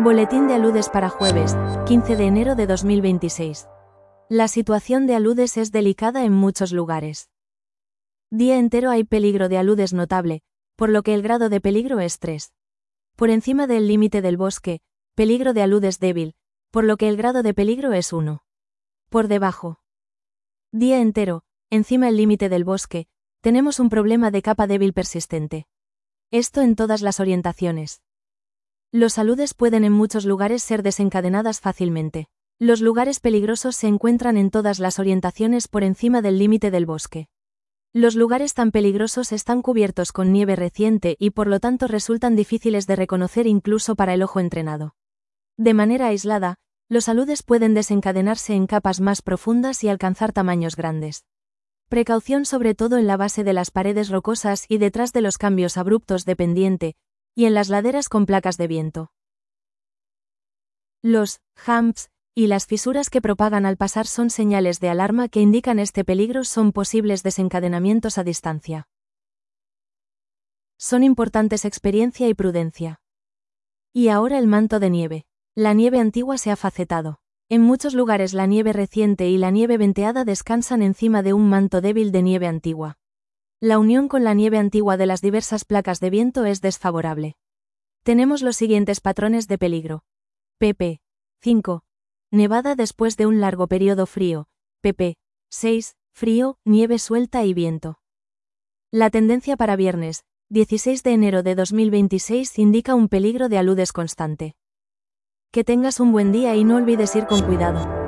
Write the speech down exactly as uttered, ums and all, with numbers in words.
Boletín de aludes para jueves, quince de enero de dos mil veintiséis. La situación de aludes es delicada en muchos lugares. Día entero hay peligro de aludes notable, por lo que el grado de peligro es tres. Por encima del límite del bosque, peligro de aludes débil, por lo que el grado de peligro es uno. Por debajo. Día entero, encima el límite del bosque, tenemos un problema de capa débil persistente. Esto en todas las orientaciones. Los aludes pueden en muchos lugares ser desencadenadas fácilmente. Los lugares peligrosos se encuentran en todas las orientaciones por encima del límite del bosque. Los lugares tan peligrosos están cubiertos con nieve reciente y por lo tanto resultan difíciles de reconocer incluso para el ojo entrenado. De manera aislada, los aludes pueden desencadenarse en capas más profundas y alcanzar tamaños grandes. Precaución sobre todo en la base de las paredes rocosas y detrás de los cambios abruptos de pendiente, y en las laderas con placas de viento. Los humps y las fisuras que propagan al pasar son señales de alarma que indican este peligro, son posibles desencadenamientos a distancia. Son importantes experiencia y prudencia. Y ahora el manto de nieve. La nieve antigua se ha facetado. En muchos lugares la nieve reciente y la nieve venteada descansan encima de un manto débil de nieve antigua. La unión con la nieve antigua de las diversas placas de viento es desfavorable. Tenemos los siguientes patrones de peligro. pp. cinco. Nevada después de un largo periodo frío. pp. seis. Frío, nieve suelta y viento. La tendencia para viernes, dieciséis de enero de dos mil veintiséis indica un peligro de aludes constante. Que tengas un buen día y no olvides ir con cuidado.